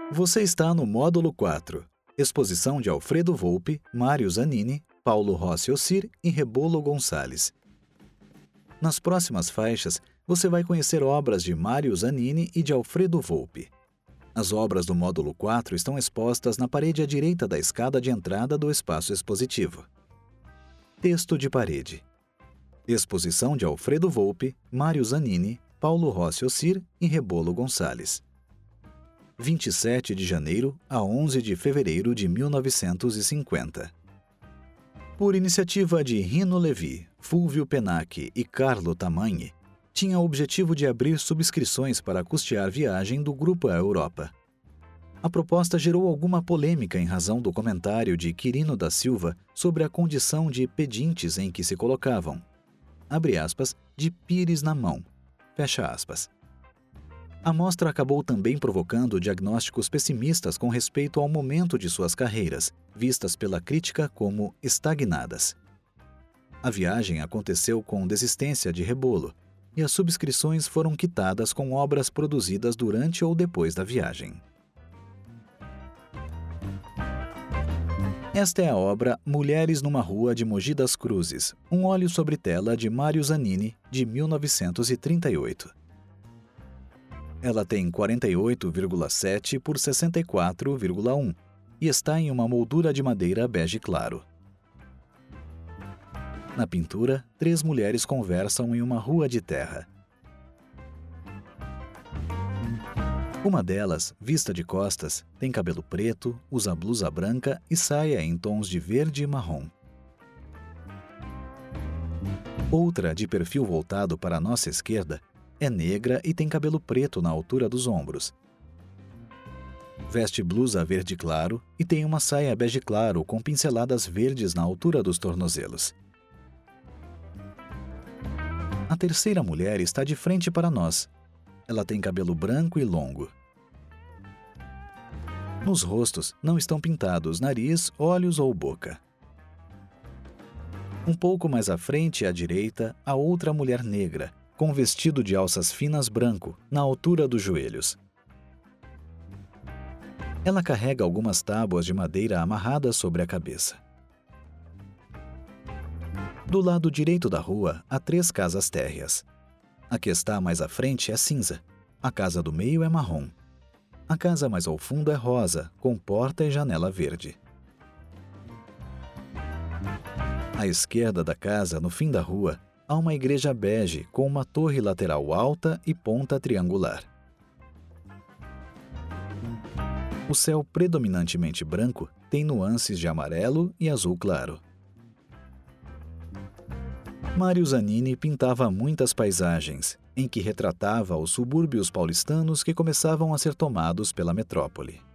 Você está no módulo 4, exposição de Alfredo Volpi, Mário Zanini, Paulo Rossi Ossir e Rebolo Gonçalves. Nas próximas faixas, você vai conhecer obras de Mário Zanini e de Alfredo Volpi. As obras do módulo 4 estão expostas na parede à direita da escada de entrada do espaço expositivo. Texto de parede. Exposição de Alfredo Volpi, Mário Zanini, Paulo Rossi Ossir e Rebolo Gonçalves. 27 de janeiro a 11 de fevereiro de 1950. Por iniciativa de Rino Levi, Fulvio Penac e Carlo Tamagni, tinha o objetivo de abrir subscrições para custear viagem do grupo à Europa. A proposta gerou alguma polêmica em razão do comentário de Quirino da Silva sobre a condição de pedintes em que se colocavam, abre aspas, de pires na mão, fecha aspas. A mostra acabou também provocando diagnósticos pessimistas com respeito ao momento de suas carreiras, vistas pela crítica como estagnadas. A viagem aconteceu com desistência de Rebolo, e as subscrições foram quitadas com obras produzidas durante ou depois da viagem. Esta é a obra Mulheres numa Rua de Mogi das Cruzes, um óleo sobre tela de Mário Zanini, de 1938. Ela tem 48,7 por 64,1 e está em uma moldura de madeira bege claro. Na pintura, 3 mulheres conversam em uma rua de terra. Uma delas, vista de costas, tem cabelo preto, usa blusa branca e saia em tons de verde e marrom. Outra, de perfil voltado para a nossa esquerda, é negra e tem cabelo preto na altura dos ombros. Veste blusa verde claro e tem uma saia bege claro com pinceladas verdes na altura dos tornozelos. A terceira mulher está de frente para nós. Ela tem cabelo branco e longo. Nos rostos não estão pintados nariz, olhos ou boca. Um pouco mais à frente, à direita, a outra mulher negra, com vestido de alças finas branco, na altura dos joelhos. Ela carrega algumas tábuas de madeira amarradas sobre a cabeça. Do lado direito da rua, há 3 casas térreas. A que está mais à frente é cinza. A casa do meio é marrom. A casa mais ao fundo é rosa, com porta e janela verde. À esquerda da casa, no fim da rua, há uma igreja bege com uma torre lateral alta e ponta triangular. O céu predominantemente branco tem nuances de amarelo e azul claro. Mário Zanini pintava muitas paisagens, em que retratava os subúrbios paulistanos que começavam a ser tomados pela metrópole.